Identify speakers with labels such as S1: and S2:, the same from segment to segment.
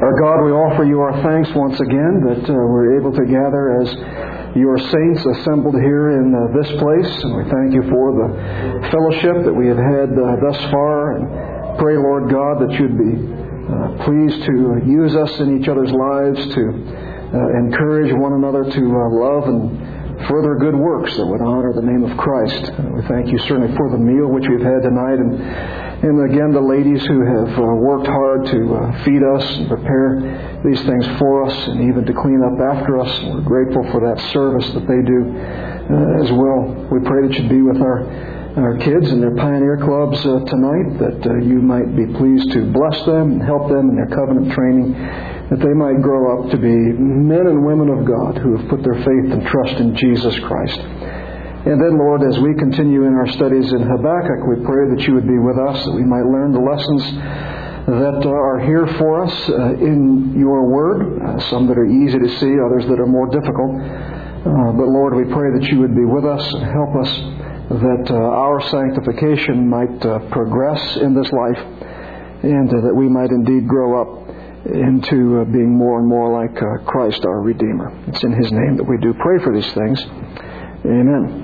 S1: Our God, we offer you our thanks once again that we're able to gather as your saints assembled here in this place. And we thank you for the fellowship that we have had thus far. And pray, Lord God, that you'd be pleased to use us in each other's lives to encourage one another to love and further good works that would honor the name of Christ. We thank you certainly for the meal which we've had tonight, and again the ladies who have worked hard to feed us and prepare these things for us and even to clean up after us. We're grateful for that service that they do as well. We pray that you'd be with our kids and their Pioneer Clubs tonight, that you might be pleased to bless them and help them in their covenant training, that they might grow up to be men and women of God who have put their faith and trust in Jesus Christ. And then, Lord, as we continue in our studies in Habakkuk, we pray that you would be with us, that we might learn the lessons that are here for us in your Word, some that are easy to see, others that are more difficult. But, Lord, we pray that you would be with us and help us, that our sanctification might progress in this life, and that we might indeed grow up into being more and more like Christ our Redeemer. It's in His name that we do pray for these things. Amen.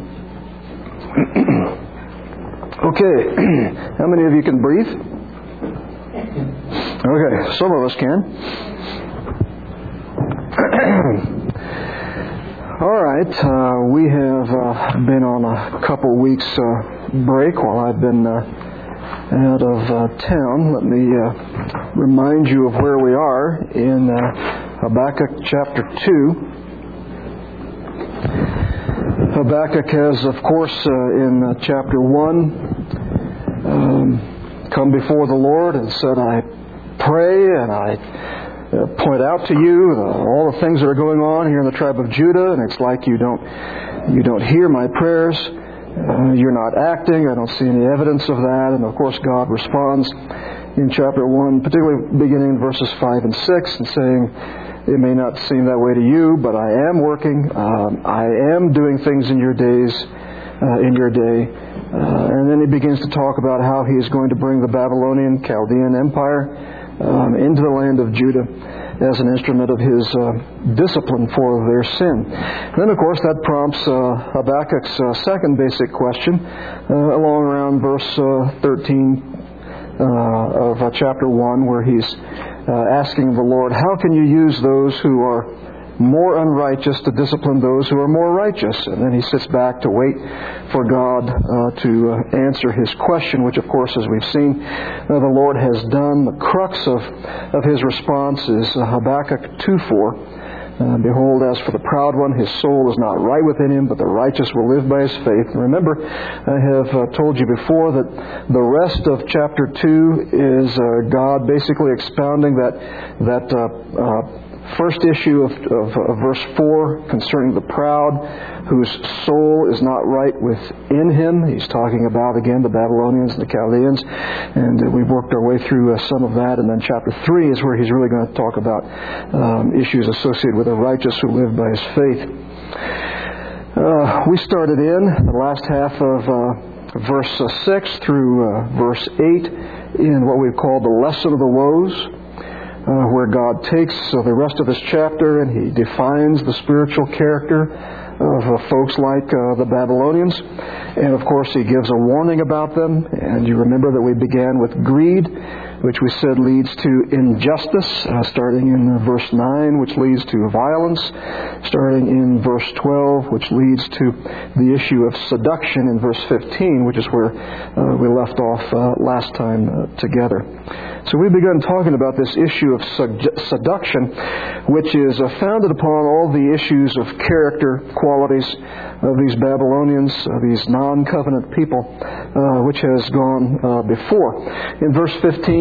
S1: Okay, how many of you can breathe? Okay, some of us can. All right, we have been on a couple weeks break while I've been out of town. Let me remind you of where we are in Habakkuk chapter 2. Habakkuk has, of course, in chapter 1, come before the Lord and said, I pray and I point out to you all the things that are going on here in the tribe of Judah, and it's like you don't hear my prayers. You're not acting. I don't see any evidence of that. And of course, God responds in chapter 1, particularly beginning in verses 5 and 6, and saying, it may not seem that way to you, but I am working. I am doing things in your days, in your day. And then he begins to talk about how he is going to bring the Babylonian Chaldean Empire into the land of Judah as an instrument of his discipline for their sin. And then, of course, that prompts Habakkuk's second basic question along around verse 13 of chapter 1, where he's asking the Lord, how can you use those who are more unrighteous to discipline those who are more righteous? And then he sits back to wait for God to answer his question, which, of course, as we've seen, the Lord has done. The crux of his response is Habakkuk 2:4. Behold, as for the proud one, his soul is not right within him, but the righteous will live by his faith. And remember, I have told you before that the rest of chapter 2 is God basically expounding that first issue of verse 4 concerning the proud, whose soul is not right within him. He's talking about, again, the Babylonians and the Chaldeans, and we've worked our way through some of that. And then chapter 3 is where he's really going to talk about issues associated with the righteous who live by his faith. We started in the last half of verse 6 through verse 8 in what we've called the lesson of the woes, where God takes the rest of this chapter and he defines the spiritual character of folks like the Babylonians. And of course he gives a warning about them. And you remember that we began with greed, which we said leads to injustice, starting in verse 9, which leads to violence, starting in verse 12, which leads to the issue of seduction in verse 15, which is where we left off last time together. So we began talking about this issue of seduction, which is founded upon all the issues of character qualities of these Babylonians, these non-covenant people, which has gone before. In verse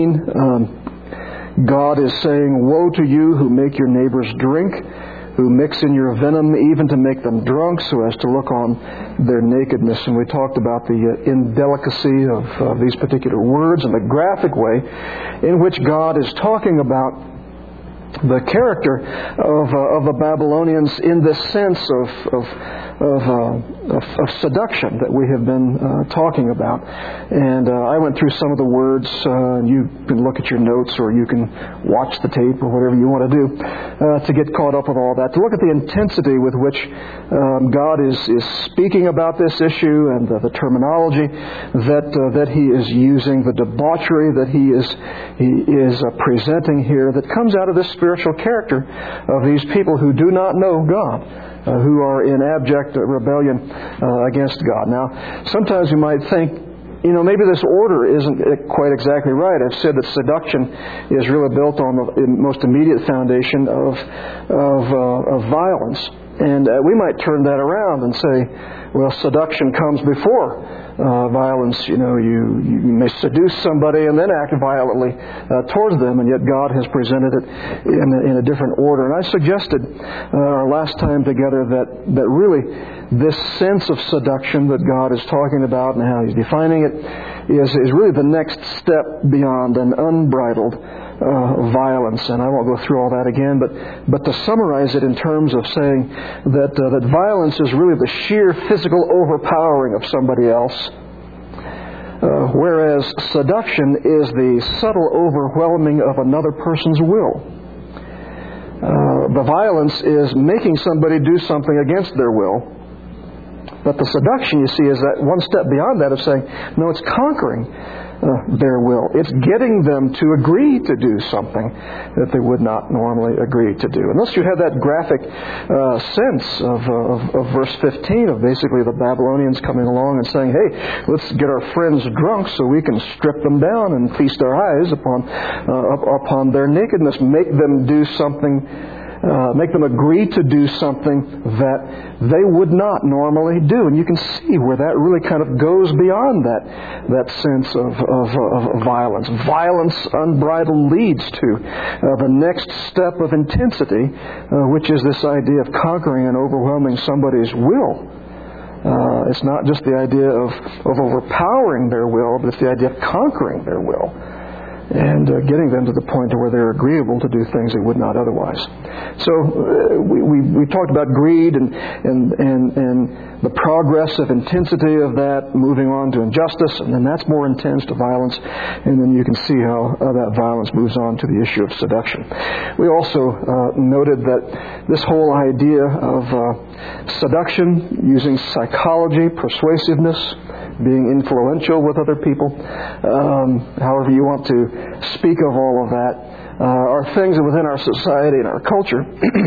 S1: 15, God is saying, woe to you who make your neighbors drink, who mix in your venom even to make them drunk so as to look on their nakedness. And we talked about the indelicacy of these particular words and the graphic way in which God is talking about the character of the Babylonians in this sense of of seduction that we have been talking about. And I went through some of the words. You can look at your notes, or you can watch the tape, or whatever you want to do to get caught up with all that. To look at the intensity with which God is speaking about this issue, and the terminology that He is using, the debauchery that He is presenting here, that comes out of this spiritual character of these people who do not know God, who are in abject rebellion against God. Now, sometimes you might think, maybe this order isn't quite exactly right. I've said that seduction is really built on the most immediate foundation of violence. And we might turn that around and say, well, seduction comes before violence. You may seduce somebody and then act violently towards them, and yet God has presented it in a different order. And I suggested our last time together that really this sense of seduction that God is talking about and how He's defining it is really the next step beyond an unbridled violence. And I won't go through all that again, but to summarize it in terms of saying that violence is really the sheer physical overpowering of somebody else, whereas seduction is the subtle overwhelming of another person's will. The violence is making somebody do something against their will. But the seduction, you see, is that one step beyond that of saying, no, it's conquering their will. It's getting them to agree to do something that they would not normally agree to do. Unless you have that graphic sense of verse 15 of basically the Babylonians coming along and saying, hey, let's get our friends drunk so we can strip them down and feast our eyes upon their nakedness. Make them do something. Make them agree to do something that they would not normally do. And you can see where that really kind of goes beyond that sense of violence. Violence unbridled leads to the next step of intensity, which is this idea of conquering and overwhelming somebody's will. It's not just the idea of overpowering their will, but it's the idea of conquering their will. And getting them to the point where they're agreeable to do things they would not otherwise. So we talked about greed and the progressive intensity of that, moving on to injustice, and then that's more intense to violence, and then you can see how that violence moves on to the issue of seduction. We also noted that this whole idea of seduction, using psychology, persuasiveness, being influential with other people, however you want to speak of all of that, are things that within our society and our culture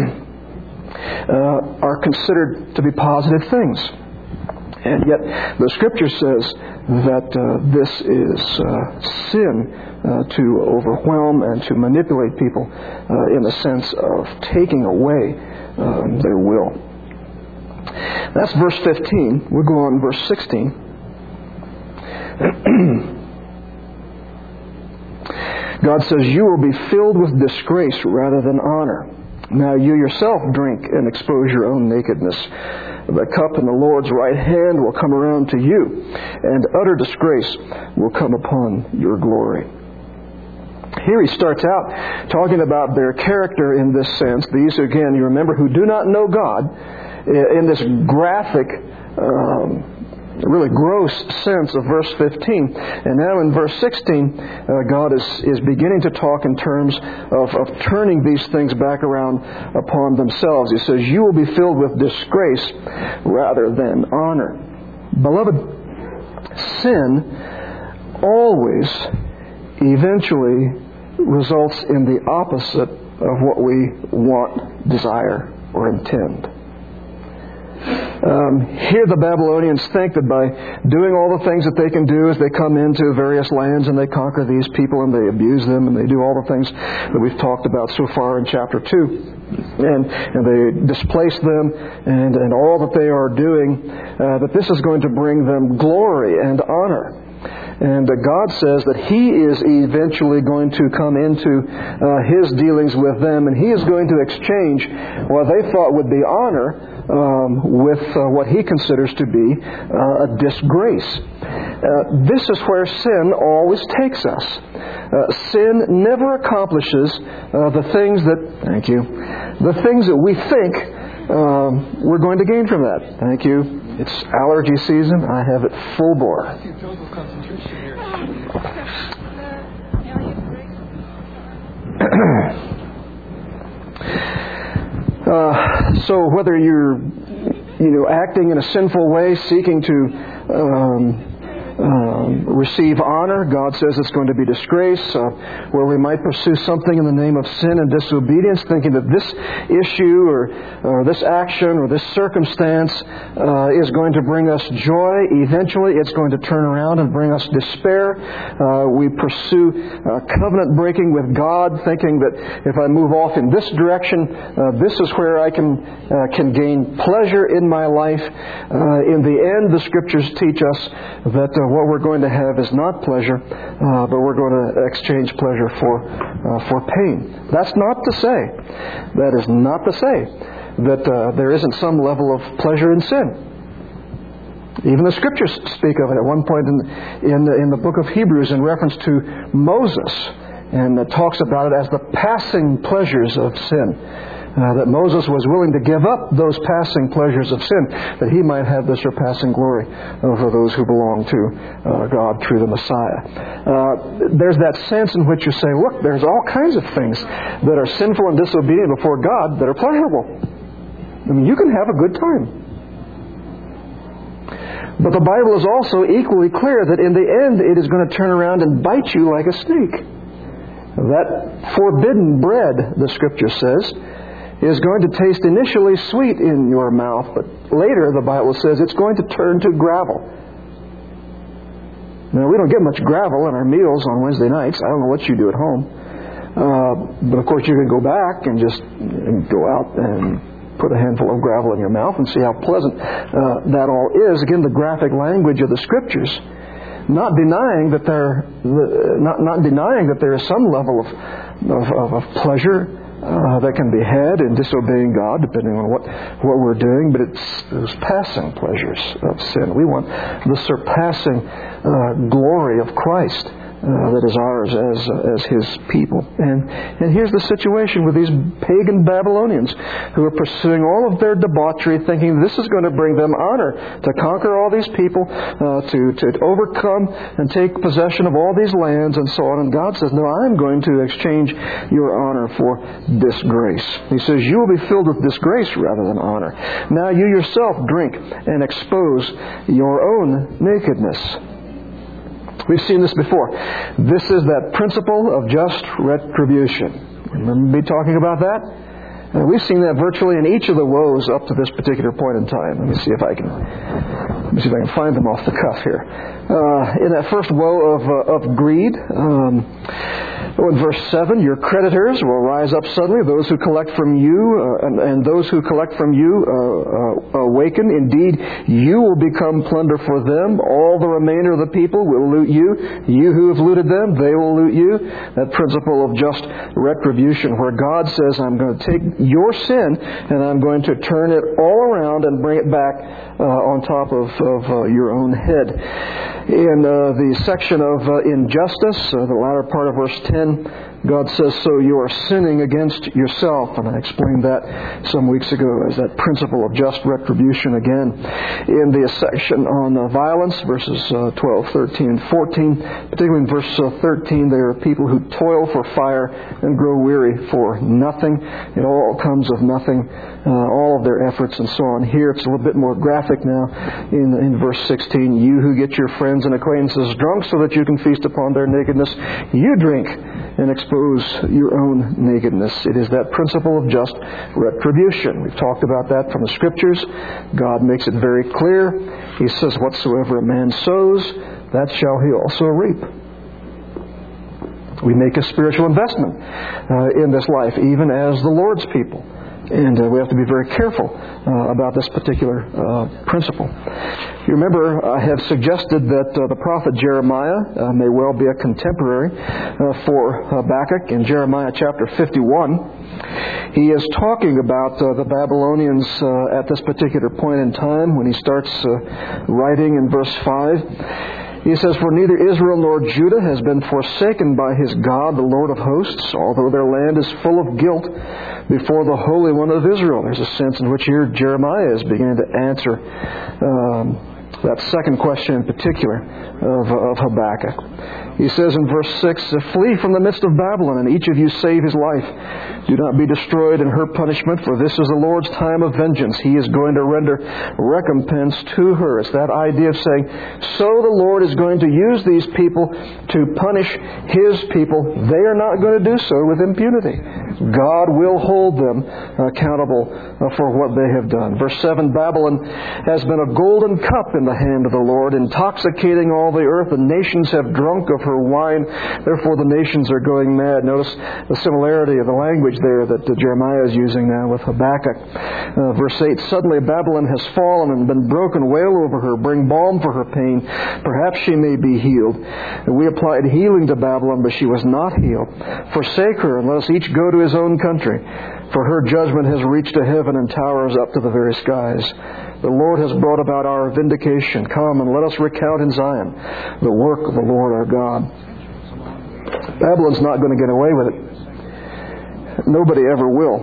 S1: are considered to be positive things. And yet the Scripture says that this is sin to overwhelm and to manipulate people in the sense of taking away their will. That's verse 15. We'll go on verse 16. God says, you will be filled with disgrace rather than honor. Now you yourself drink and expose your own nakedness. The cup in the Lord's right hand will come around to you, and utter disgrace will come upon your glory. Here he starts out talking about their character in this sense. These, again, you remember, who do not know God, in this graphic, really gross sense of verse 15. And now in verse 16, God is beginning to talk in terms of turning these things back around upon themselves. He says, you will be filled with disgrace rather than honor. Beloved, sin always eventually results in the opposite of what we want, desire, or intend. Here the Babylonians think that by doing all the things that they can do as they come into various lands and they conquer these people and they abuse them and they do all the things that we've talked about so far in chapter 2. And they displace them and all that they are doing, that this is going to bring them glory and honor. And God says that He is eventually going to come into His dealings with them, and He is going to exchange what they thought would be honor with what He considers to be a disgrace. This is where sin always takes us. Sin never accomplishes the things that we think we're going to gain from that. Thank you. It's allergy season. I have it full bore. So whether you're acting in a sinful way, seeking to receive honor, God says it's going to be disgrace. Where we might pursue something in the name of sin and disobedience, thinking that this issue or this action or this circumstance is going to bring us joy. Eventually it's going to turn around and bring us despair. We pursue covenant breaking with God, thinking that if I move off in this direction, this is where I can gain pleasure in my life. In the end, the Scriptures teach us that what we're going to have is not pleasure, but we're going to exchange pleasure for pain. That's not to say, that is not to say that there isn't some level of pleasure in sin. Even the Scriptures speak of it at one point in the book of Hebrews in reference to Moses, and it talks about it as the passing pleasures of sin. That Moses was willing to give up those passing pleasures of sin that he might have the surpassing glory over those who belong to God through the Messiah. There's that sense in which you say, look, there's all kinds of things that are sinful and disobedient before God that are pleasurable. I mean, you can have a good time. But the Bible is also equally clear that in the end it is going to turn around and bite you like a snake. That forbidden bread, the Scripture says, is going to taste initially sweet in your mouth, but later, the Bible says, it's going to turn to gravel. Now, we don't get much gravel in our meals on Wednesday nights. I don't know what you do at home. But of course, you can go back and just go out and put a handful of gravel in your mouth and see how pleasant that all is. Again, the graphic language of the Scriptures, not denying that there is some level of pleasure that can be had in disobeying God, depending on what we're doing, but it's those passing pleasures of sin. We want the surpassing glory of Christ that is ours as His people. And here's the situation with these pagan Babylonians who are pursuing all of their debauchery, thinking this is going to bring them honor, to conquer all these people, to overcome and take possession of all these lands and so on. And God says, no, I'm going to exchange your honor for disgrace. He says, you will be filled with disgrace rather than honor. Now you yourself drink and expose your own nakedness. We've seen this before. This is that principle of just retribution. Remember me talking about that? We've seen that virtually in each of the woes up to this particular point in time. Let me see if I can find them off the cuff here. In that first woe of greed, in verse 7, your creditors will rise up suddenly, those who collect from you, and those who collect from you awaken. Indeed, you will become plunder for them. All the remainder of the people will loot you. You who have looted them, they will loot you. That principle of just retribution, where God says, I'm going to take your sin and I'm going to turn it all around and bring it back on top of your own head. In the section of injustice, the latter part of verse 10, God says, so you are sinning against yourself. And I explained that some weeks ago as that principle of just retribution again. In the section on violence, verses 12, 13, and 14, particularly in verse 13, there are people who toil for fire and grow weary for nothing. It all comes of nothing, all of their efforts and so on. Here it's a little bit more graphic now in verse 16. You who get your friends and acquaintances drunk so that you can feast upon their nakedness, you drink and expose your own nakedness. It is that principle of just retribution. We've talked about that from the Scriptures. God makes it very clear. He says, whatsoever a man sows, that shall he also reap. We make a spiritual investment in this life, even as the Lord's people. And we have to be very careful about this particular principle. You remember, I have suggested that the prophet Jeremiah may well be a contemporary for Habakkuk. In Jeremiah chapter 51, he is talking about the Babylonians at this particular point in time when he starts writing in verse 5. He says, "For neither Israel nor Judah has been forsaken by his God, the Lord of hosts, although their land is full of guilt before the Holy One of Israel." There's a sense in which here Jeremiah is beginning to answer that second question in particular of Habakkuk. He says in verse 6, "Flee from the midst of Babylon, and each of you save his life. Do not be destroyed in her punishment, for this is the Lord's time of vengeance. He is going to render recompense to her." It's that idea of saying, so the Lord is going to use these people to punish His people. They are not going to do so with impunity. God will hold them accountable for what they have done. Verse 7, "Babylon has been a golden cup in the hand of the Lord, intoxicating all the earth. The nations have drunk of her wine, therefore the nations are going mad." Notice the similarity of the language there that Jeremiah is using now with Habakkuk. Verse 8, "Suddenly Babylon has fallen and been broken. Wail over her. Bring balm for her pain. Perhaps she may be healed." And we applied healing to Babylon, but she was not healed. "Forsake her, and let us each go to his own country. For her judgment has reached to heaven and towers up to the very skies. The Lord has brought about our vindication. Come and let us recount in Zion the work of the Lord our God." Babylon's not going to get away with it. Nobody ever will.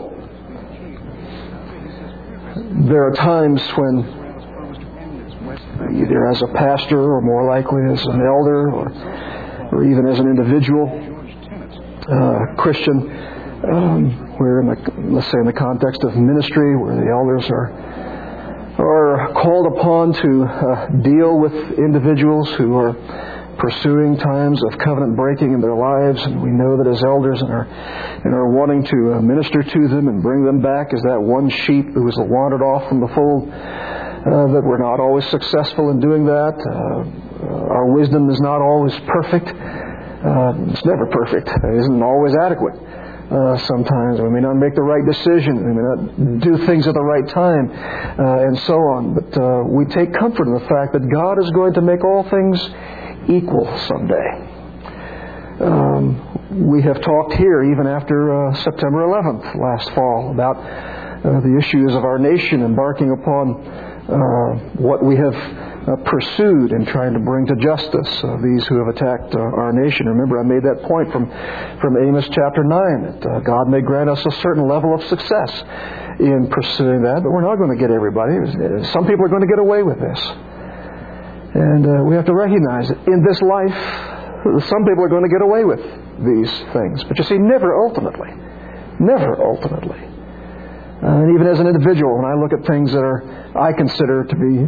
S1: There are times when, either as a pastor or more likely as an elder or even as an individual Christian, where let's say in the context of ministry, where the elders are called upon to deal with individuals who are pursuing times of covenant breaking in their lives, and we know that as elders and are wanting to minister to them and bring them back as that one sheep who was wandered off from the fold, that we're not always successful in doing that. Our wisdom is not always perfect. It's never perfect. It isn't always adequate. Sometimes we may not make the right decision. We may not do things at the right time, and so on. But we take comfort in the fact that God is going to make all things equal someday. We have talked here, even after September 11th last fall, about the issues of our nation embarking upon what we have pursued in trying to bring to justice these who have attacked our nation. Remember, I made that point from Amos chapter 9, that God may grant us a certain level of success in pursuing that, but we're not going to get everybody. Some people are going to get away with this. And we have to recognize that in this life, some people are going to get away with these things. But you see, never ultimately. Never ultimately. And even as an individual, when I look at things that I consider to be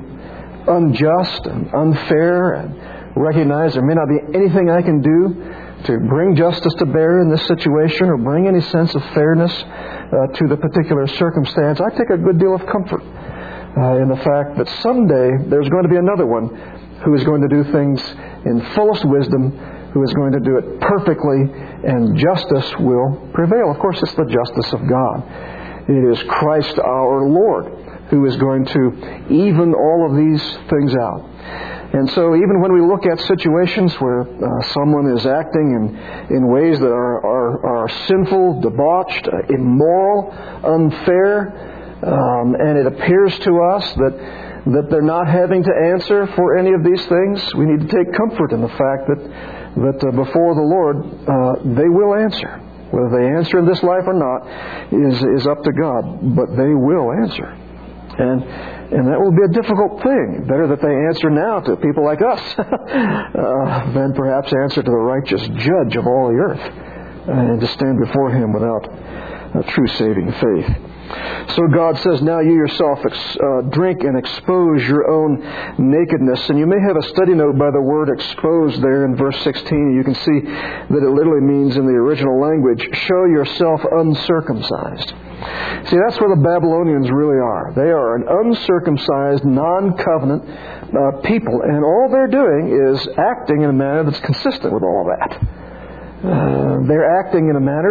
S1: unjust and unfair, and recognize there may not be anything I can do to bring justice to bear in this situation or bring any sense of fairness to the particular circumstance, I take a good deal of comfort in the fact that someday there's going to be another one who is going to do things in fullest wisdom, who is going to do it perfectly, and justice will prevail. Of course, it's the justice of God. It is Christ our Lord who is going to even all of these things out. And so even when we look at situations where someone is acting in ways that are sinful, debauched, immoral, unfair, and it appears to us that they're not having to answer for any of these things, we need to take comfort in the fact that before the Lord they will answer. Whether they answer in this life or not is up to God, but they will answer. And that will be a difficult thing. Better that they answer now to people like us than perhaps answer to the righteous judge of all the earth and to stand before Him without a true saving faith. So God says, now you yourself drink and expose your own nakedness. And you may have a study note by the word expose there in verse 16. You can see that it literally means in the original language, show yourself uncircumcised. See, that's where the Babylonians really are. They are an uncircumcised, non-covenant people. And all they're doing is acting in a manner that's consistent with all that. They're acting in a manner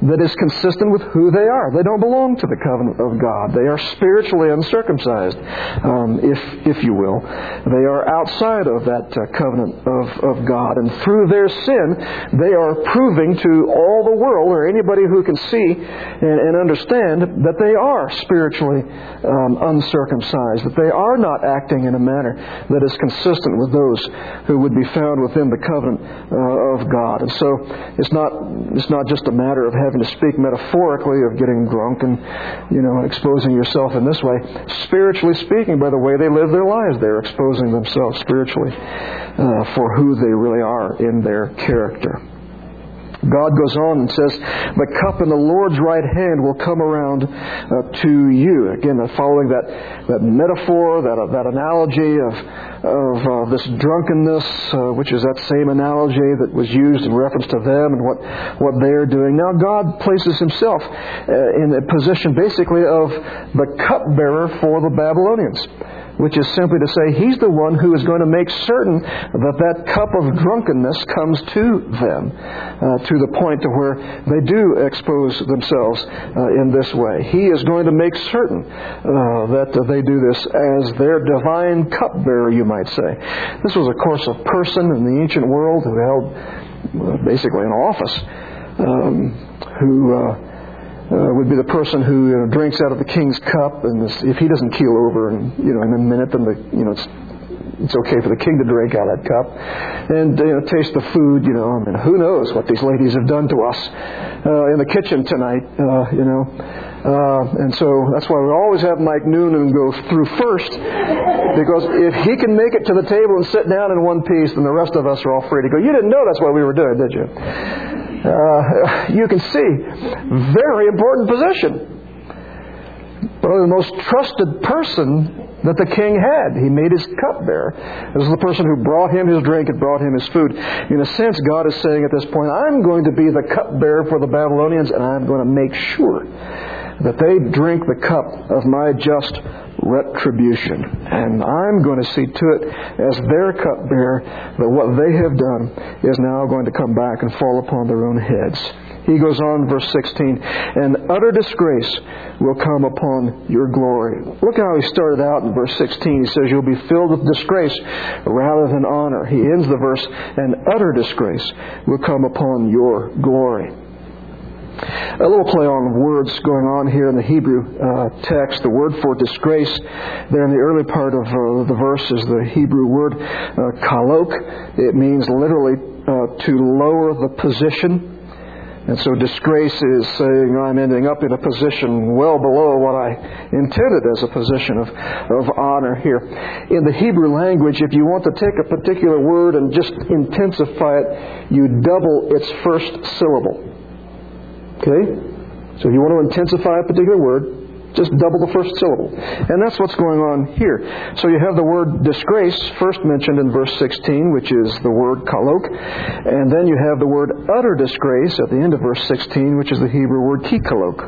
S1: that is consistent with who they are. They don't belong to the covenant of God. They are spiritually uncircumcised, if you will. They are outside of that covenant of God. And through their sin, they are proving to all the world, or anybody who can see and understand, that they are spiritually uncircumcised, that they are not acting in a manner that is consistent with those who would be found within the covenant of God. And so it's not just a matter of having to speak metaphorically, of getting drunk and, exposing yourself in this way. Spiritually speaking, by the way they live their lives, they're exposing themselves spiritually for who they really are in their character. God goes on and says, the cup in the Lord's right hand will come around to you. Again, following that metaphor, that analogy of this drunkenness, which is that same analogy that was used in reference to them and what they're doing. Now God places Himself in a position basically of the cupbearer for the Babylonians, which is simply to say He's the one who is going to make certain that cup of drunkenness comes to them, to the point to where they do expose themselves in this way. He is going to make certain that they do this as their divine cupbearer, you might say. This was, of course, a person in the ancient world who held basically an office, who would be the person who drinks out of the king's cup, and if he doesn't keel over in a minute, then it's okay for the king to drink out of that cup and taste the food. Who knows what these ladies have done to us in the kitchen tonight, and so that's why we always have Mike Noonan go through first, because if he can make it to the table and sit down in one piece, then the rest of us are all free to go. You didn't know that's what we were doing, did you? You can see, very important position. Probably the most trusted person that the king had. He made his cupbearer. This is the person who brought him his drink and brought him his food. In a sense, God is saying at this point, I'm going to be the cupbearer for the Babylonians, and I'm going to make sure that they drink the cup of my just retribution. And I'm going to see to it, as their cupbearer, that what they have done is now going to come back and fall upon their own heads. He goes on, verse 16, and utter disgrace will come upon your glory. Look how he started out in verse 16. He says, you'll be filled with disgrace rather than honor. He ends the verse, and utter disgrace will come upon your glory. A little play on words going on here in the Hebrew text. The word for disgrace there in the early part of the verse is the Hebrew word kalok. It means literally to lower the position. And so disgrace is saying I'm ending up in a position well below what I intended as a position of honor here. In the Hebrew language, if you want to take a particular word and just intensify it, you double its first syllable. Okay? So if you want to intensify a particular word, just double the first syllable. And that's what's going on here. So you have the word disgrace first mentioned in verse 16, which is the word kalok. And then you have the word utter disgrace at the end of verse 16, which is the Hebrew word kikalok.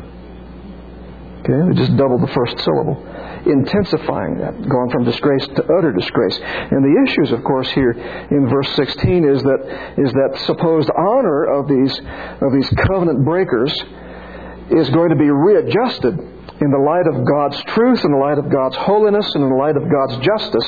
S1: Okay? They just doubled the first syllable, intensifying that, going from disgrace to utter disgrace. And the issues, of course, here in verse 16 is that supposed honor of these covenant breakers is going to be readjusted in the light of God's truth, in the light of God's holiness, and in the light of God's justice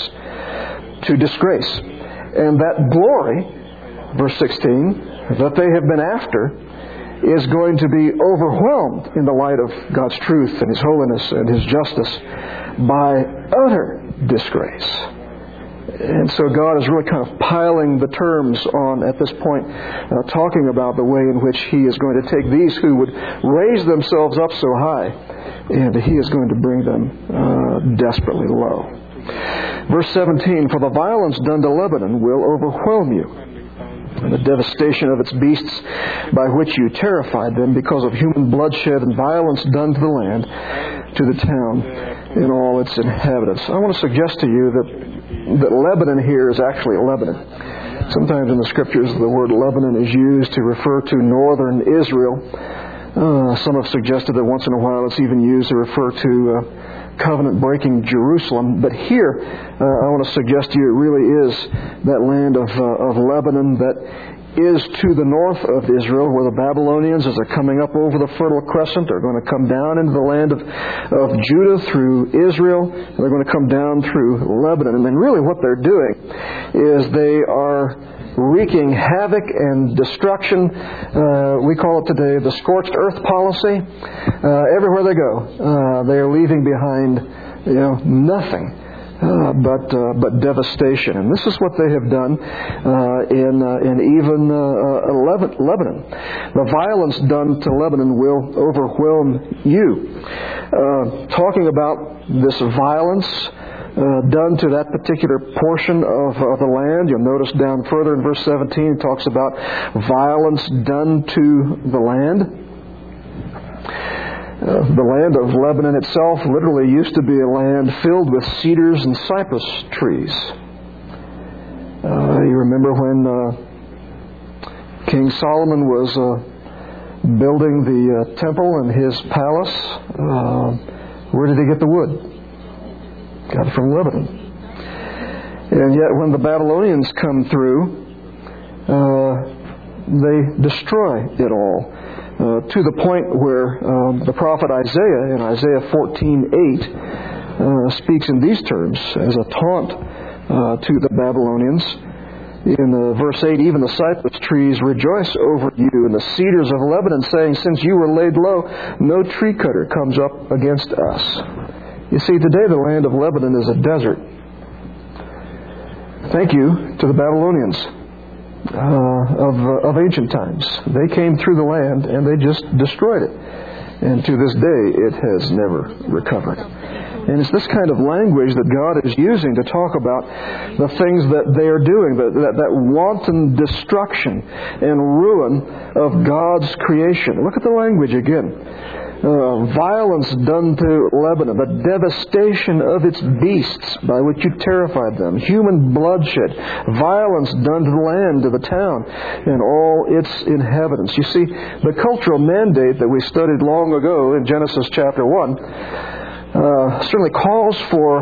S1: to disgrace. And that glory, verse 16, that they have been after is going to be overwhelmed in the light of God's truth and His holiness and His justice by utter disgrace. And so God is really kind of piling the terms on at this point, talking about the way in which He is going to take these who would raise themselves up so high, and He is going to bring them desperately low. Verse 17, for the violence done to Lebanon will overwhelm you, and the devastation of its beasts by which you terrified them because of human bloodshed and violence done to the land, to the town and all its inhabitants. I want to suggest to you that Lebanon here is actually Lebanon. Sometimes in the Scriptures the word Lebanon is used to refer to northern Israel. Some have suggested that once in a while it's even used to refer to covenant-breaking Jerusalem. But here, I want to suggest to you it really is that land of Lebanon that is to the north of Israel, where the Babylonians, as they're coming up over the Fertile Crescent, are going to come down into the land of Judah through Israel. And they're going to come down through Lebanon. And really what they're doing is they are wreaking havoc and destruction. We call it today the scorched earth policy. Everywhere they go, they are leaving behind nothing but devastation. And this is what they have done in even Lebanon. The violence done to Lebanon will overwhelm you. Talking about this violence done to that particular portion of the land. You'll notice down further in verse 17 it talks about violence done to the land. The land of Lebanon itself literally used to be a land filled with cedars and cypress trees. You remember when King Solomon was building the temple in his palace, where did he get the wood? Got it from Lebanon. And yet when the Babylonians come through, they destroy it all. To the point where the prophet Isaiah, in Isaiah 14:8, speaks in these terms as a taunt to the Babylonians. In verse 8, even the cypress trees rejoice over you, and the cedars of Lebanon, saying, since you were laid low, no tree cutter comes up against us. You see, today the land of Lebanon is a desert. Thank you to the Babylonians of ancient times. They came through the land and they just destroyed it. And to this day, it has never recovered. And it's this kind of language that God is using to talk about the things that they are doing, that wanton destruction and ruin of God's creation. Look at the language again. Violence done to Lebanon, the devastation of its beasts by which you terrified them, human bloodshed, violence done to the land, to the town, and all its inhabitants. You see, the cultural mandate that we studied long ago in Genesis chapter 1 certainly calls for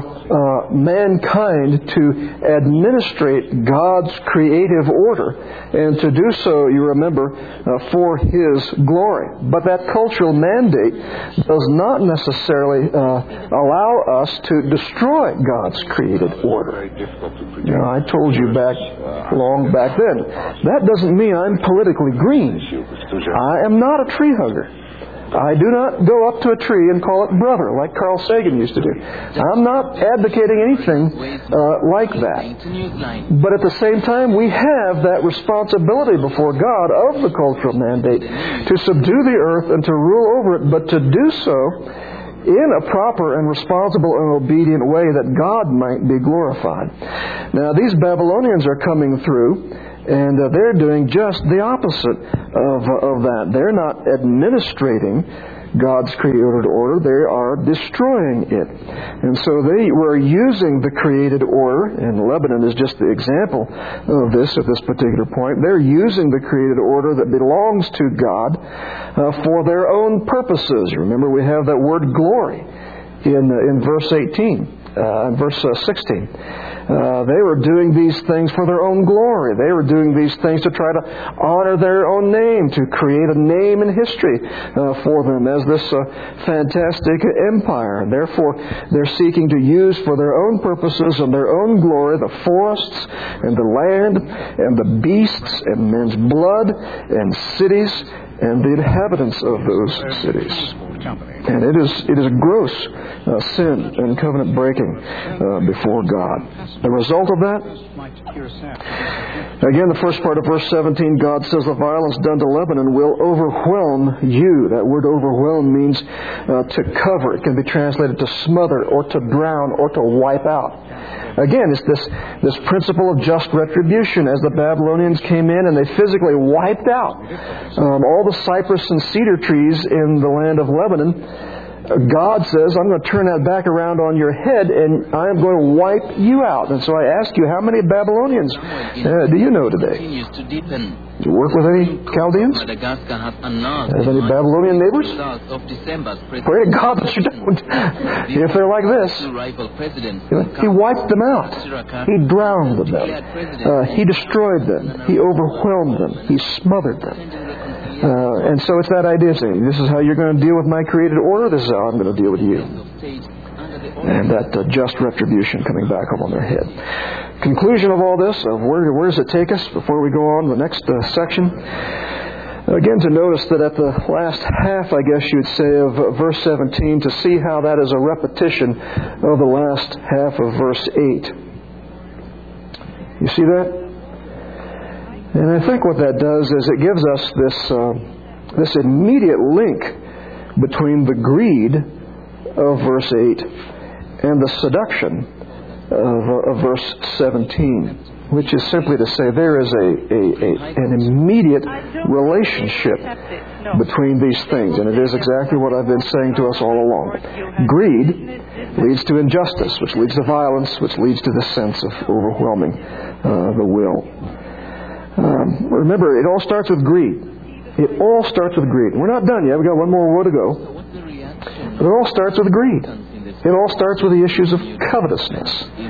S1: mankind to administrate God's creative order, and to do so, you remember, for His glory. But that cultural mandate does not necessarily allow us to destroy God's created order. I told you long back then, that doesn't mean I'm politically green. I am not a tree hugger. I do not go up to a tree and call it brother, like Carl Sagan used to do. I'm not advocating anything like that. But at the same time, we have that responsibility before God of the cultural mandate to subdue the earth and to rule over it, but to do so in a proper and responsible and obedient way that God might be glorified. Now, these Babylonians are coming through, and they're doing just the opposite of that. They're not administrating God's created order. They are destroying it. And so they were using the created order, and Lebanon is just the example of this at this particular point. They're using the created order that belongs to God for their own purposes. You remember we have that word glory in verse 18, in verse 16. They were doing these things for their own glory. They were doing these things to try to honor their own name, to create a name in history for them as this fantastic empire. And therefore, they're seeking to use for their own purposes and their own glory the forests and the land and the beasts and men's blood and cities and the inhabitants of those cities. And it is gross sin and covenant breaking before God. The result of that? Again, the first part of verse 17, God says the violence done to Lebanon will overwhelm you. That word overwhelm means to cover. It can be translated to smother or to drown or to wipe out. Again, it's this principle of just retribution. As the Babylonians came in and they physically wiped out all the cypress and cedar trees in the land of Lebanon, God says, I'm going to turn that back around on your head and I am going to wipe you out. And so I ask you, how many Babylonians do you know today? Do you work with any Chaldeans? Have any Babylonian neighbors? Pray to God that you don't. If they're like this, He wiped them out. He drowned them. He destroyed them. He overwhelmed them. He smothered them. And so it's that idea of saying, this is how you're going to deal with my created order, this is how I'm going to deal with you. And that just retribution coming back up on their head. Conclusion of all this, of where does it take us before we go on to the next section? Again, to notice that at the last half, I guess you'd say, of verse 17, to see how that is a repetition of the last half of verse 8. You see that? And I think what that does is it gives us this immediate link between the greed of verse 8 and the seduction of verse 17, which is simply to say there is an immediate relationship between these things. And it is exactly what I've been saying to us all along. Greed leads to injustice, which leads to violence, which leads to the sense of overwhelming the will. Remember, it all starts with greed. It all starts with greed. We're not done yet. We've got one more row to go. But it all starts with greed. It all starts with the issues of covetousness.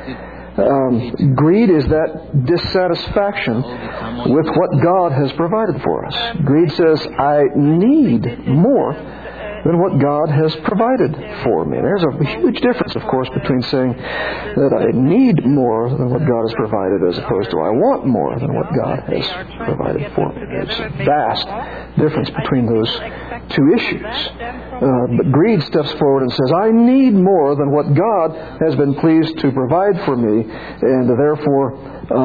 S1: Greed is that dissatisfaction with what God has provided for us. Greed says, I need more than what God has provided for me. There's a huge difference, of course, between saying that I need more than what God has provided as opposed to I want more than what God has provided for me. There's a vast difference between those two issues. But greed steps forward and says, I need more than what God has been pleased to provide for me, and therefore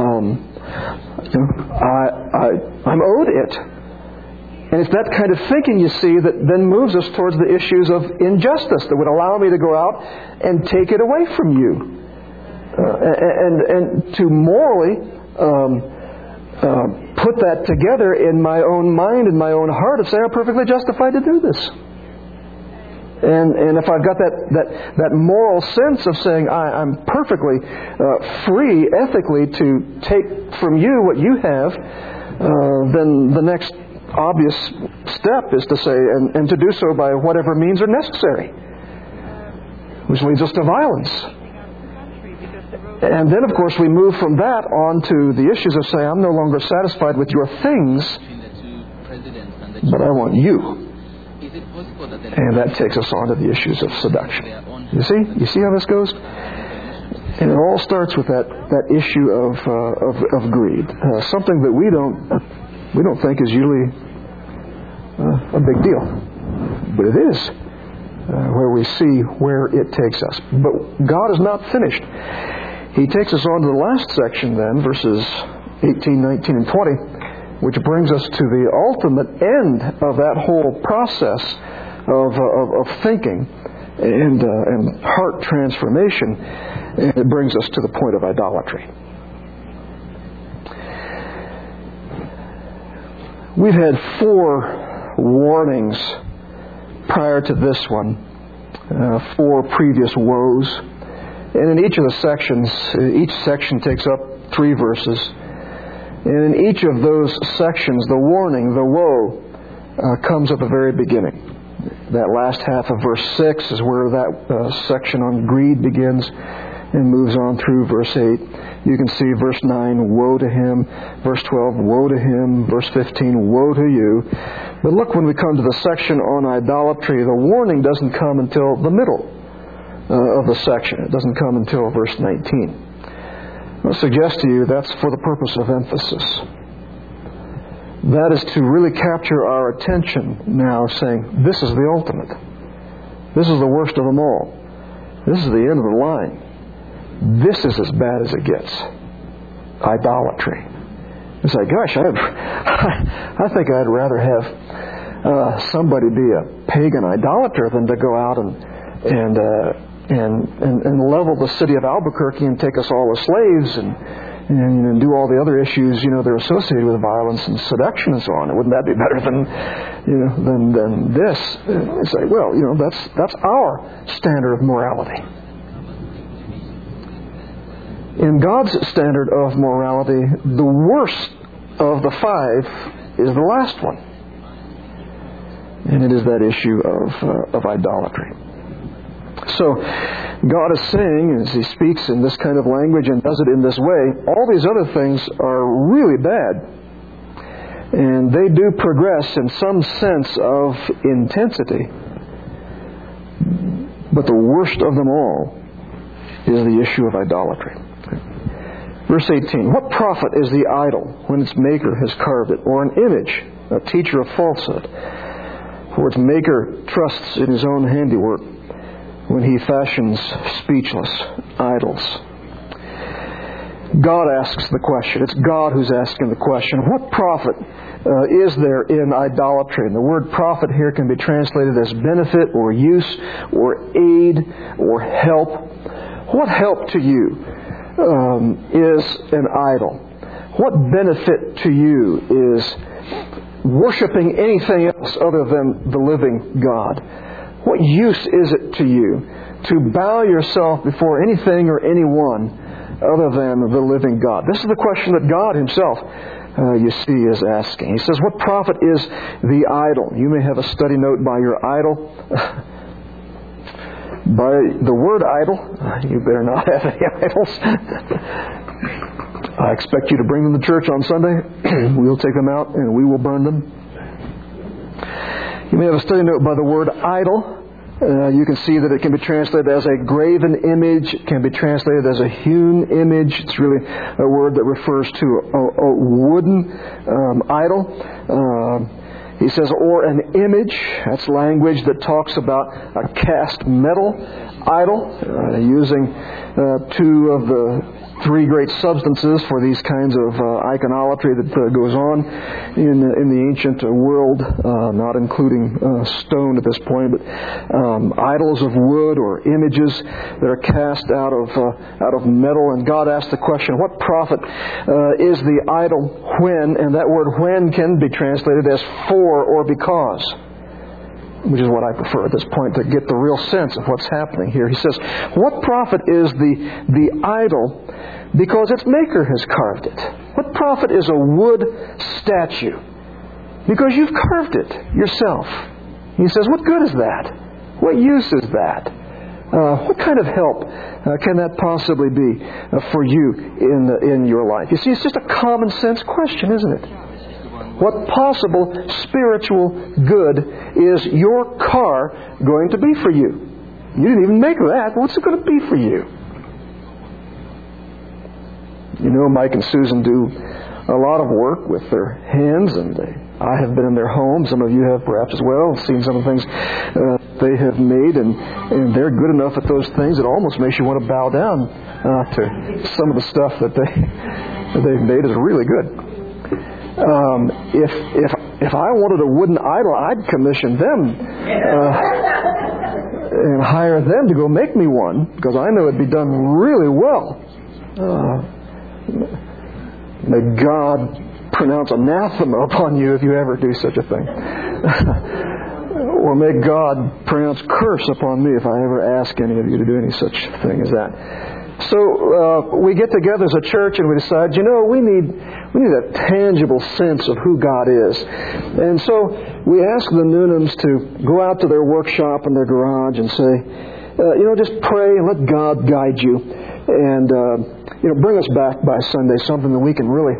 S1: I'm owed it. And it's that kind of thinking, you see, that then moves us towards the issues of injustice that would allow me to go out and take it away from you. And to morally put that together in my own mind and my own heart and say, I'm perfectly justified to do this. And if I've got that moral sense of saying, I'm perfectly free ethically to take from you what you have, then the next obvious step is to say, and to do so by whatever means are necessary, which leads us to violence. And then, of course, we move from that on to the issues of saying, I'm no longer satisfied with your things, but I want you. And that takes us on to the issues of seduction. You see how this goes? And it all starts with that issue of greed, something that we don't think is usually a big deal. But it is, where we see where it takes us. But God is not finished. He takes us on to the last section then, verses 18, 19, and 20, which brings us to the ultimate end of that whole process of thinking and heart transformation. And it brings us to the point of idolatry. We've had 4 warnings prior to this one, 4 previous woes. And in each of the sections, each section takes up 3 verses. And in each of those sections, the warning, the woe, comes at the very beginning. That last half of verse 6 is where that section on greed begins and moves on through verse 8. You can see verse 9, woe to him. Verse 12, woe to him. Verse 15, woe to you. But look, when we come to the section on idolatry, the warning doesn't come until the middle of the section. It doesn't come until verse 19. I'll suggest to you that's for the purpose of emphasis. That is to really capture our attention now, saying, this is the ultimate. This is the worst of them all. This is the end of the line. This is as bad as it gets. Idolatry. It's like, gosh, I think I'd rather have somebody be a pagan idolater than to go out and level the city of Albuquerque and take us all as slaves and do all the other issues, that are associated with violence and seduction and so on. Wouldn't that be better than this? It's like, well, that's our standard of morality. In God's standard of morality, the worst of the five is the last one. And it is that issue of idolatry. So, God is saying, as He speaks in this kind of language and does it in this way, all these other things are really bad. And they do progress in some sense of intensity. But the worst of them all is the issue of idolatry. Verse 18, what profit is the idol when its maker has carved it, or an image, a teacher of falsehood? For its maker trusts in his own handiwork when he fashions speechless idols. God asks the question. It's God who's asking the question. What profit is there in idolatry? And the word profit here can be translated as benefit or use or aid or help. What help to you is an idol? What benefit to you is worshiping anything else other than the living God? What use is it to you to bow yourself before anything or anyone other than the living God? This is the question that God Himself, you see, is asking. He says, what profit is the idol? You may have a study note by your idol. By the word idol, you better not have any idols. I expect you to bring them to church on Sunday. We'll take them out and we will burn them. You may have a study note by the word idol. You can see that it can be translated as a graven image. It can be translated as a hewn image. It's really a word that refers to a wooden idol. He says, or an image. That's language that talks about a cast metal idol, using two of the three great substances for these kinds of iconolatry that goes on in the ancient world, not including stone at this point, but idols of wood or images that are cast out of metal. And God asked the question, what profit is the idol when? And that word when can be translated as for or because, which is what I prefer at this point to get the real sense of what's happening here. He says, what profit is the idol because its maker has carved it? What profit is a wood statue because you've carved it yourself? He says, what good is that? What use is that? What kind of help can that possibly be for you in your life? You see, it's just a common sense question, isn't it? What possible spiritual good is your car going to be for you? You didn't even make that. What's it going to be for you? You know, Mike and Susan do a lot of work with their hands, and I have been in their homes. Some of you have perhaps as well, seen some of the things they have made, and they're good enough at those things it almost makes you want to bow down to some of the stuff that they've made is really good. If I wanted a wooden idol, I'd commission them and hire them to go make me one, because I know it'd be done really well. May God pronounce anathema upon you if you ever do such a thing. Or may God pronounce curse upon me if I ever ask any of you to do any such thing as that. So we get together as a church and we decide, we need a tangible sense of who God is. And so we ask the Noonans to go out to their workshop in their garage and say, just pray and let God guide you. And, bring us back by Sunday something that we can really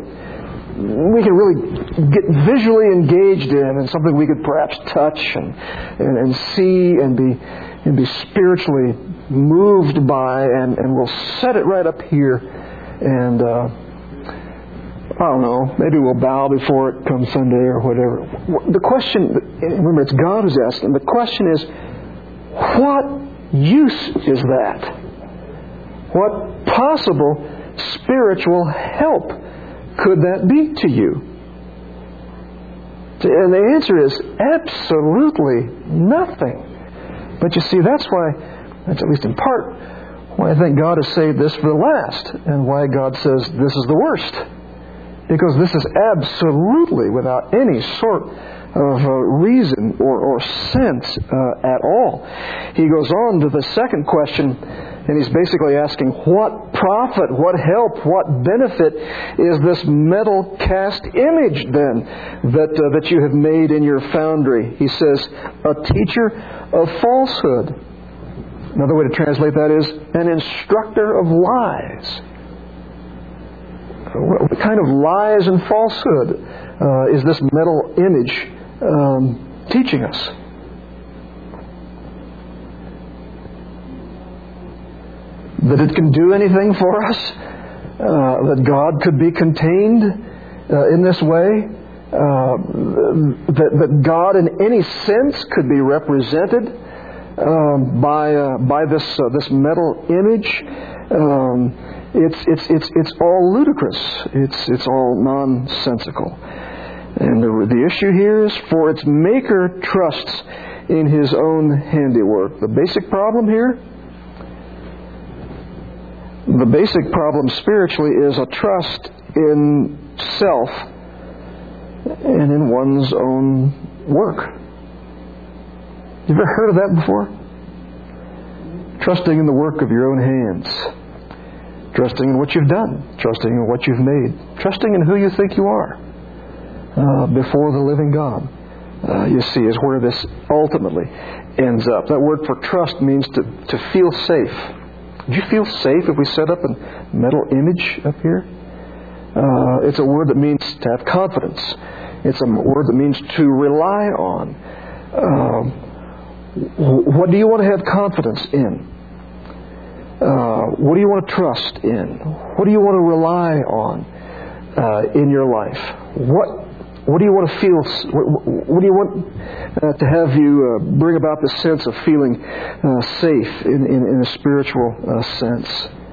S1: get visually engaged in, and something we could perhaps touch and see and be spiritually moved by, and we'll set it right up here, and I don't know, maybe we'll bow before it comes Sunday or whatever. The question, remember, it's God who's asking. The question is, what use is that? What possible spiritual help could that be to you? And the answer is absolutely nothing. But you see, that's at least in part, Why I think God has saved this for the last, and why God says this is the worst. Because this is absolutely without any sort of reason or sense at all. He goes on to the second question, and he's basically asking, what profit, what help, what benefit is this metal cast image then that you have made in your foundry? He says, a teacher of falsehood. Another way to translate that is an instructor of lies. What kind of lies and falsehood is this metal image teaching us? That it can do anything for us? That God could be contained in this way? That God in any sense could be represented by this metal image? It's all ludicrous. It's all nonsensical. And the issue here is, for its maker trusts in his own handiwork. The basic problem here, the basic problem spiritually is a trust in self and in one's own work. You ever heard of that before? Trusting in the work of your own hands. Trusting in what you've done. Trusting in what you've made. Trusting in who you think you are before the living God. You see, is where this ultimately ends up. That word for trust means to feel safe. Would you feel safe if we set up a metal image up here? It's a word that means to have confidence. It's a word that means to rely on. What do you want to have confidence in? What do you want to trust in? What do you want to rely on in your life? What do you want to feel? What do you want to have you bring about the sense of feeling safe in a spiritual sense?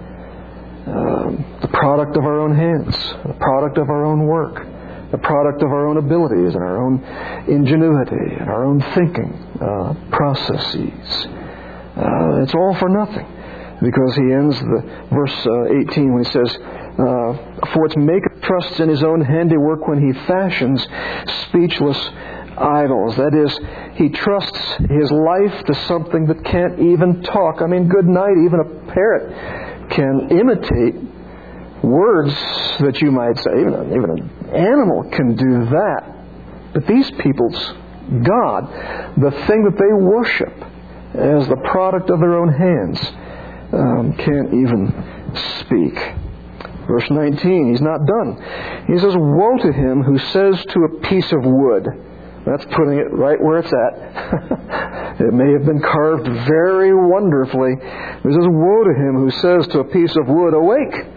S1: The product of our own hands, the product of our own work, the product of our own abilities and our own ingenuity and our own thinking processes. It's all for nothing. Because he ends the verse 18 when he says, for its maker trusts in his own handiwork when he fashions speechless idols. That is, he trusts his life to something that can't even talk. I mean, good night, even a parrot can imitate words that you might say. Even an animal can do that. But these people's God, the thing that they worship as the product of their own hands, can't even speak. Verse 19, he's not done. He says, woe to him who says to a piece of wood. That's putting it right where it's at. It may have been carved very wonderfully. He says, woe to him who says to a piece of wood, awake.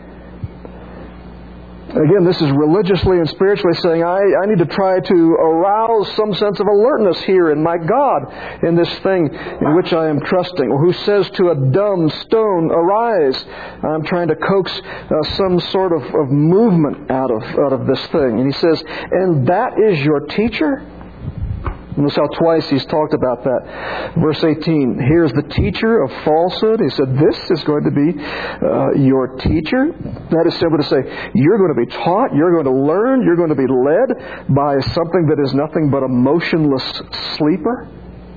S1: Again, this is religiously and spiritually saying, I need to try to arouse some sense of alertness here in my God, in this thing in which I am trusting. Or who says to a dumb stone, arise. I'm trying to coax some sort of movement out of this thing. And he says, and that is your teacher? Notice how twice he's talked about that. Verse 18, here's the teacher of falsehood. He said, this is going to be your teacher. That is simply to say, you're going to be taught, you're going to learn, you're going to be led by something that is nothing but a motionless sleeper.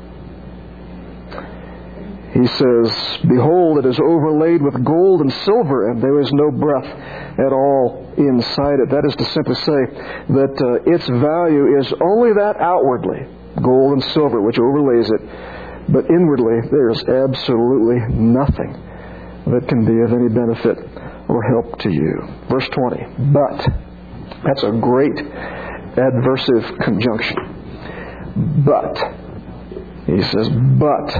S1: He says, behold, it is overlaid with gold and silver, and there is no breath at all inside it. That is to simply say that its value is only that outwardly, gold and silver, which overlays it. But inwardly, there is absolutely nothing that can be of any benefit or help to you. Verse 20, but. That's a great adversive conjunction. But. He says, but.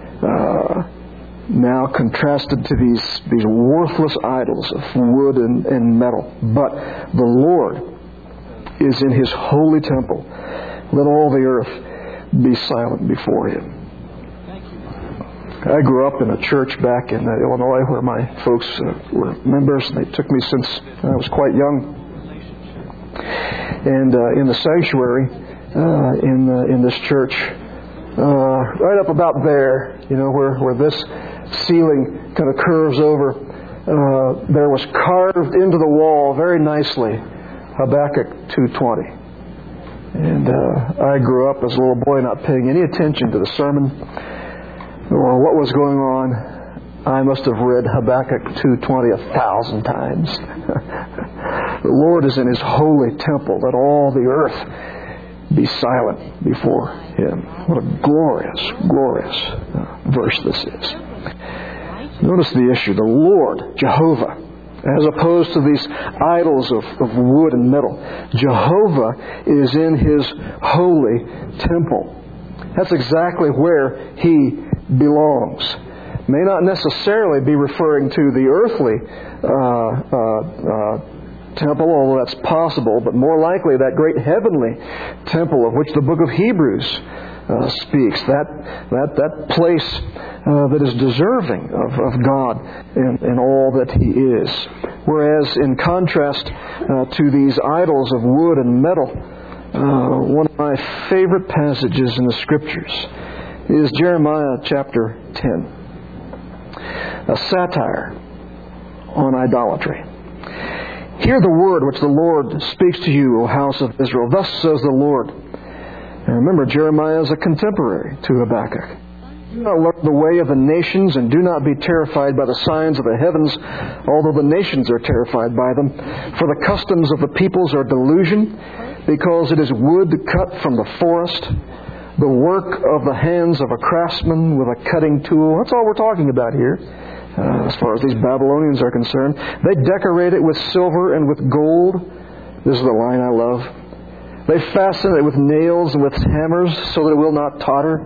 S1: Now contrasted to these worthless idols of wood and metal. But the Lord is in His holy temple. Let all the earth be silent before Him. I grew up in a church back in Illinois where my folks were members, and they took me since I was quite young. And in the sanctuary in this church, right up about there, where this ceiling kind of curves over, there was carved into the wall very nicely Habakkuk 2:20. And I grew up as a little boy not paying any attention to the sermon or what was going on. I must have read Habakkuk 2:20 1,000 times. The Lord is in His holy temple. Let all the earth be silent before Him. What a glorious, glorious verse this is. Notice the issue. The Lord, Jehovah, as opposed to these idols of wood and metal. Jehovah is in His holy temple. That's exactly where He belongs. May not necessarily be referring to the earthly temple, although that's possible, but more likely that great heavenly temple of which the book of Hebrews speaks. That place that is deserving of God and all that He is. Whereas in contrast to these idols of wood and metal, one of my favorite passages in the Scriptures is Jeremiah chapter 10. A satire on idolatry. Hear the word which the Lord speaks to you, O house of Israel. Thus says the Lord. And remember, Jeremiah is a contemporary to Habakkuk. Do not learn the way of the nations, and do not be terrified by the signs of the heavens, although the nations are terrified by them. For the customs of the peoples are delusion, because it is wood cut from the forest, the work of the hands of a craftsman with a cutting tool. That's all we're talking about here. As far as these Babylonians are concerned, they decorate it with silver and with gold. This is the line I love. They fasten it with nails and with hammers so that it will not totter.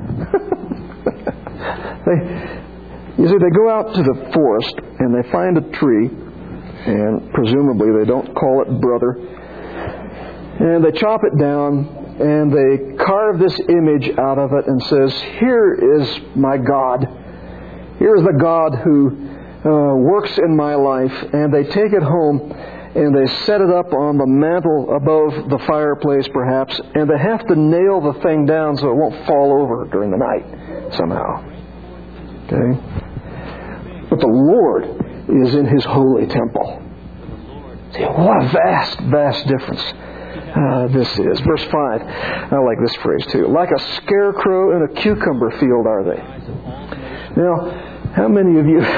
S1: They go out to the forest and they find a tree, and presumably they don't call it brother, and they chop it down and they carve this image out of it and says, "Here is my God. Here is the God who works in my life." And they take it home and they set it up on the mantle above the fireplace perhaps, and they have to nail the thing down so it won't fall over during the night somehow. Okay? But the Lord is in His holy temple. See, what a vast, vast difference this is. Verse 5. I like this phrase too. Like a scarecrow in a cucumber field are they. Now, how many of you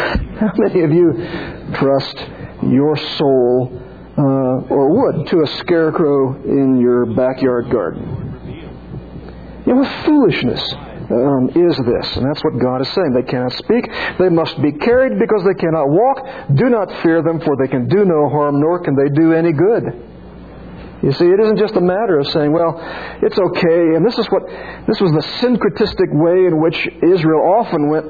S1: trust your soul or would to a scarecrow in your backyard garden? What foolishness is this? And that's what God is saying. They cannot speak. They must be carried because they cannot walk. Do not fear them, for they can do no harm, nor can they do any good. You see, it isn't just a matter of saying, well, it's okay. And this was the syncretistic way in which Israel often went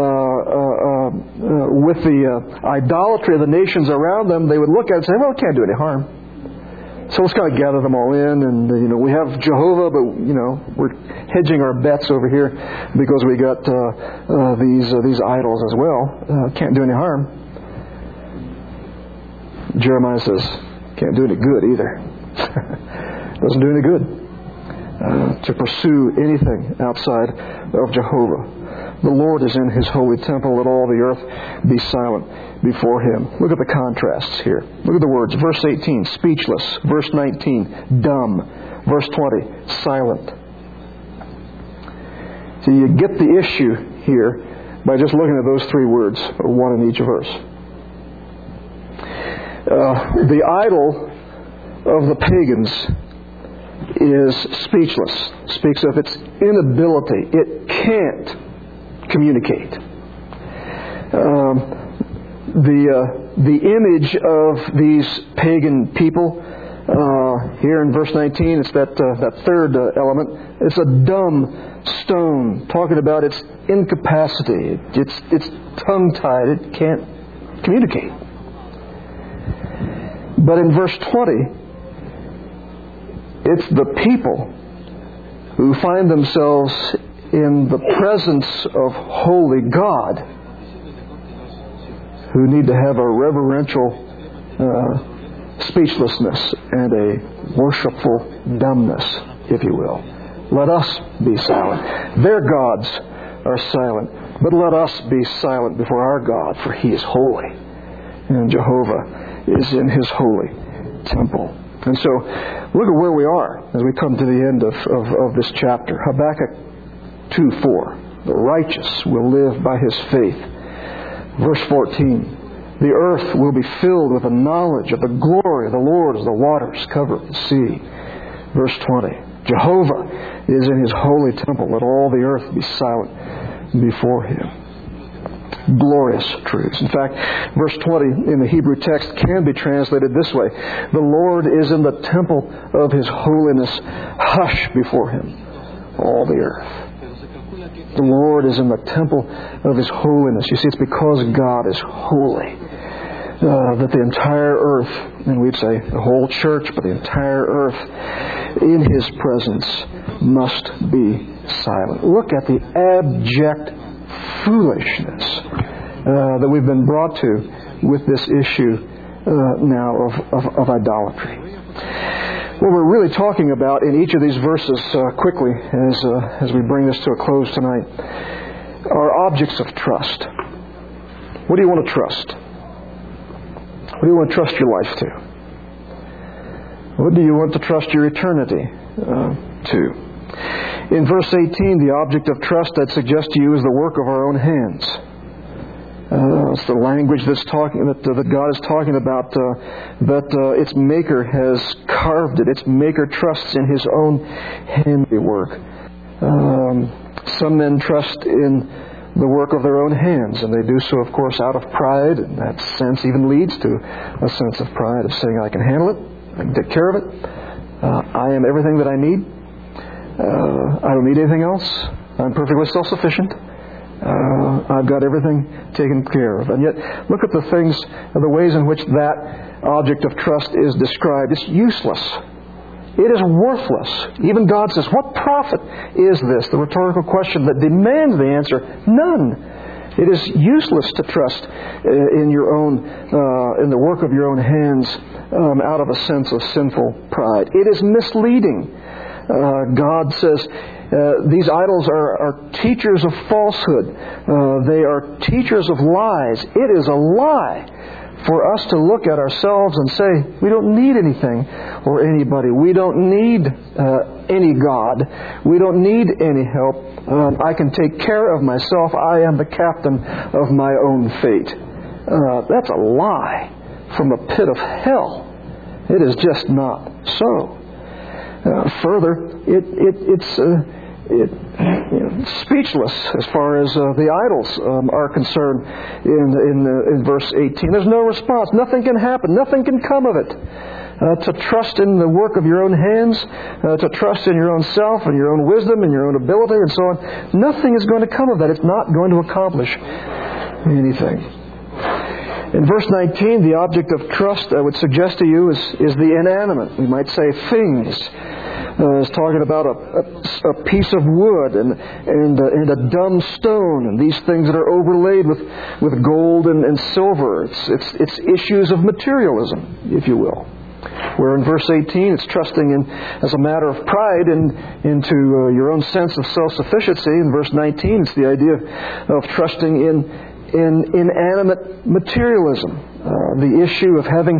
S1: with the idolatry of the nations around them. They would look at it and say, well, it can't do any harm. So let's kind of gather them all in, and we have Jehovah, but we're hedging our bets over here because we got these idols as well. Can't do any harm. Jeremiah says, can't do any good either. Doesn't do any good to pursue anything outside of Jehovah. The Lord is in His holy temple. Let all the earth be silent before Him. Look at the contrasts here. Look at the words. Verse 18, speechless. Verse 19, dumb. Verse 20, silent. So you get the issue here by just looking at those three words, one in each verse. The idol of the pagans is speechless. Speaks of its inability. It can't communicate. The image of these pagan people here in verse 19, it's that third element. It's a dumb stone, talking about its incapacity. It's tongue-tied. It can't communicate. But in verse 20, it's the people who find themselves in the presence of holy God who need to have a reverential speechlessness and a worshipful dumbness, if you will. Let us be silent. Their gods are silent. But let us be silent before our God, for He is holy. And Jehovah is in His holy temple. And so, look at where we are as we come to the end of this chapter. Habakkuk 2:4. The righteous will live by his faith. Verse 14. The earth will be filled with the knowledge of the glory of the Lord as the waters cover the sea. Verse 20. Jehovah is in His holy temple. Let all the earth be silent before Him. Glorious truths. In fact, verse 20 in the Hebrew text can be translated this way. The Lord is in the temple of His holiness. Hush before Him, all the earth. The Lord is in the temple of His holiness. You see, it's because God is holy that the entire earth, and we'd say the whole church, but the entire earth in His presence must be silent. Look at the abject foolishness that we've been brought to with this issue now of idolatry. What we're really talking about in each of these verses, quickly, as we bring this to a close tonight, are objects of trust. What do you want to trust? What do you want to trust your life to? What do you want to trust your eternity to? In verse 18, the object of trust I'd suggest to you is the work of our own hands. It's the language that God is talking about, that its Maker has carved it. Its Maker trusts in His own handiwork. Some men trust in the work of their own hands, and they do so, of course, out of pride, and that sense even leads to a sense of pride of saying, I can handle it, I can take care of it, I am everything that I need, I don't need anything else, I'm perfectly self-sufficient, I've got everything taken care of. And yet, look at the things, the ways in which that object of trust is described. It's useless. It is worthless. Even God says, what profit is this? The rhetorical question that demands the answer, none. It is useless to trust in your own, in the work of your own hands out of a sense of sinful pride. It is misleading. God says, these idols are teachers of falsehood. They are teachers of lies. It is a lie for us to look at ourselves and say, we don't need anything or anybody. We don't need any God. We don't need any help. I can take care of myself. I am the captain of my own fate. That's a lie from the pit of hell. It is just not so. Further, it's speechless as far as the idols are concerned in verse 18. There's no response. Nothing can happen. Nothing can come of it. To trust in the work of your own hands, to trust in your own self and your own wisdom and your own ability and so on, nothing is going to come of that. It's not going to accomplish anything. In verse 19, the object of trust I would suggest to you is the inanimate. We might say things. It's talking about a piece of wood and a dumb stone and these things that are overlaid with gold and silver. It's issues of materialism, if you will. Where in verse 18 it's trusting in as a matter of pride into your own sense of self-sufficiency. In verse 19 it's the idea of trusting in inanimate materialism. The issue of having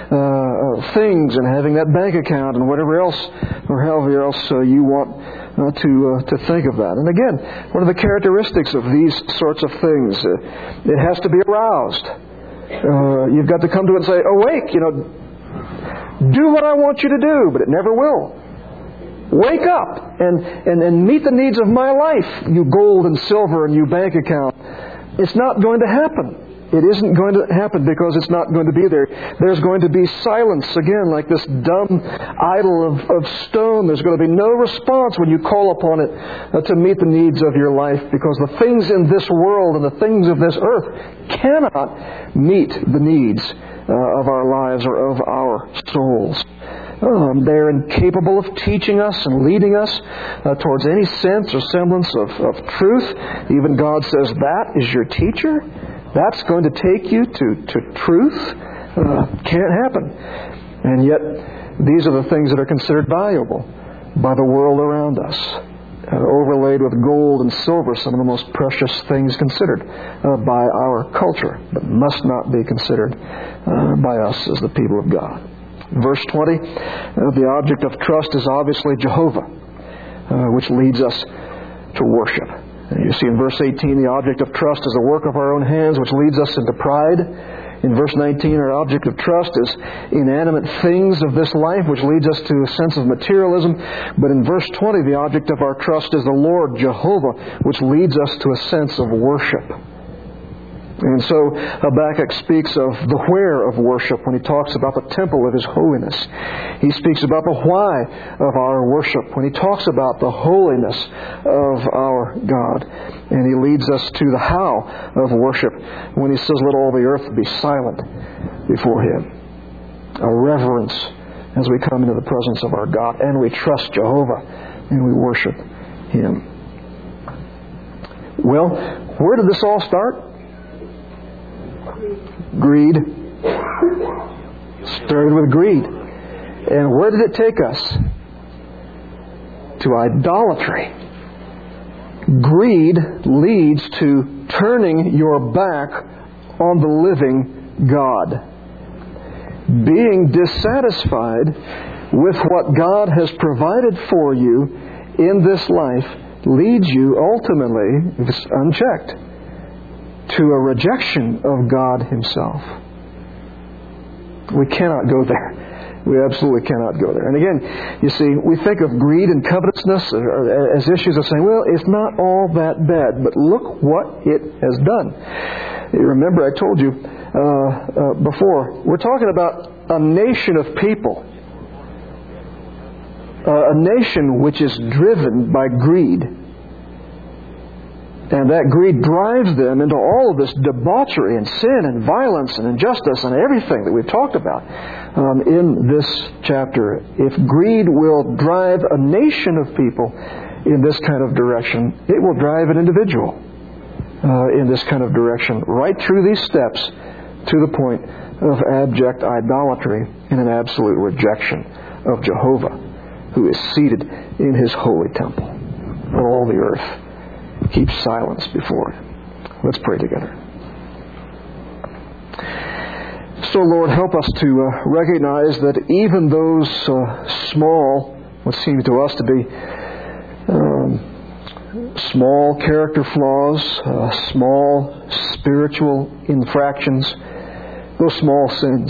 S1: things and having that bank account and whatever else or however else you want to think of that. And again, one of the characteristics of these sorts of things, it has to be aroused. You've got to come to it and say, awake, do what I want you to do, but it never will. Wake up and meet the needs of my life, you gold and silver and you bank account. It's not going to happen. It isn't going to happen because it's not going to be there. There's going to be silence, again, like this dumb idol of stone. There's going to be no response when you call upon it to meet the needs of your life, because the things in this world and the things of this earth cannot meet the needs of our lives or of our souls. They're incapable of teaching us and leading us towards any sense or semblance of truth. Even God says, that is your teacher? That's going to take you to truth? Can't happen. And yet, these are the things that are considered valuable by the world around us. overlaid with gold and silver, some of the most precious things considered by our culture, but must not be considered by us as the people of God. Verse 20, the object of trust is obviously Jehovah, which leads us to worship. You see in verse 18, the object of trust is the work of our own hands, which leads us into pride. In verse 19, our object of trust is inanimate things of this life, which leads us to a sense of materialism. But in verse 20, the object of our trust is the Lord, Jehovah, which leads us to a sense of worship. And so Habakkuk speaks of the where of worship when he talks about the temple of His holiness. He speaks about the why of our worship when he talks about the holiness of our God. And he leads us to the how of worship when he says, let all the earth be silent before Him. A reverence as we come into the presence of our God and we trust Jehovah and we worship Him. Well, where did this all start? Greed. Started with greed. And where did it take us? To idolatry. Greed leads to turning your back on the living God. Being dissatisfied with what God has provided for you in this life leads you ultimately, if it's unchecked, to a rejection of God Himself. We cannot go there. We absolutely cannot go there. And again, you see, we think of greed and covetousness as issues of saying, well, it's not all that bad, but look what it has done. You remember I told you before, we're talking about a nation of people. A nation which is driven by greed. And that greed drives them into all of this debauchery and sin and violence and injustice and everything that we've talked about in this chapter. If greed will drive a nation of people in this kind of direction, it will drive an individual in this kind of direction, right through these steps to the point of abject idolatry and an absolute rejection of Jehovah, who is seated in His holy temple. All the earth keep silence before Him. Let's pray together. So, Lord, help us to recognize that even those small, what seem to us to be small character flaws, small spiritual infractions, those small sins,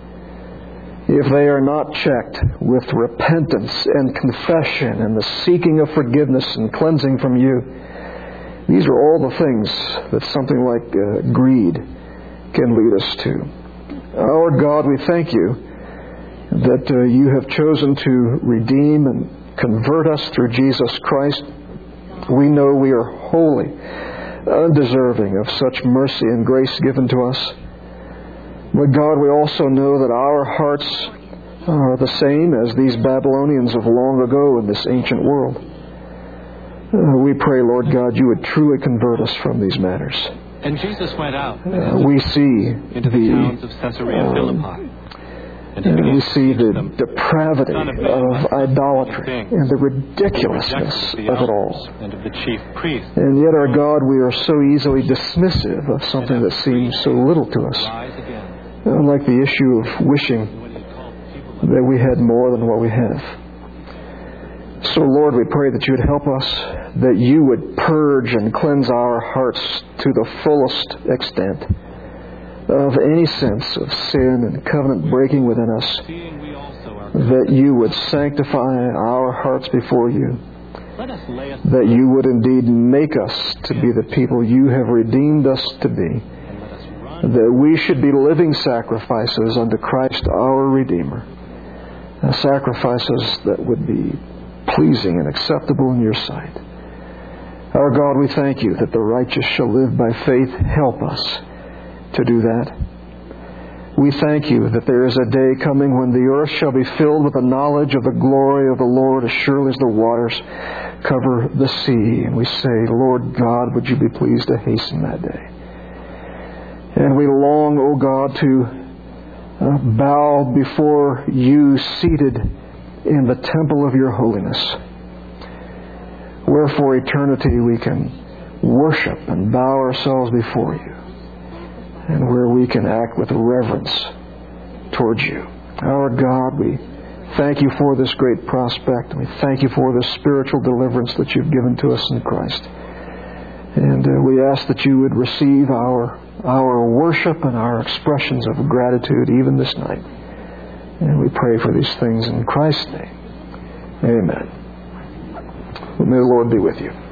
S1: if they are not checked with repentance and confession and the seeking of forgiveness and cleansing from You, these are all the things that something like greed can lead us to. Our God, we thank You that You have chosen to redeem and convert us through Jesus Christ. We know we are wholly undeserving of such mercy and grace given to us. But God, we also know that our hearts are the same as these Babylonians of long ago in this ancient world. We pray, Lord God, You would truly convert us from these matters.
S2: And Jesus went out
S1: we see
S2: into the towns of Caesarea Philippi.
S1: We see the depravity of idolatry and the ridiculousness of it all.
S2: And of the chief priests.
S1: And yet, our God, we are so easily dismissive of something that seems so little to us. Like the issue of wishing that we had more than what we have. So, Lord, we pray that You would help us, that You would purge and cleanse our hearts to the fullest extent of any sense of sin and covenant breaking within us, that You would sanctify our hearts before You, that You would indeed make us to be the people You have redeemed us to be, that we should be living sacrifices unto Christ our Redeemer, sacrifices that would be pleasing and acceptable in Your sight. Our God, we thank You that the righteous shall live by faith. Help us to do that. We thank You that there is a day coming when the earth shall be filled with the knowledge of the glory of the Lord as surely as the waters cover the sea. And we say, Lord God, would You be pleased to hasten that day. And we long, O God, to bow before You seated in the temple of Your holiness. where for eternity we can worship and bow ourselves before you, and where we can act with reverence towards you. Our God, we thank you for this great prospect, and we thank you for this spiritual deliverance that you've given to us in Christ. And we ask that you would receive our worship and our expressions of gratitude even this night. And we pray for these things in Christ's name. Amen. Well, may the Lord be with you.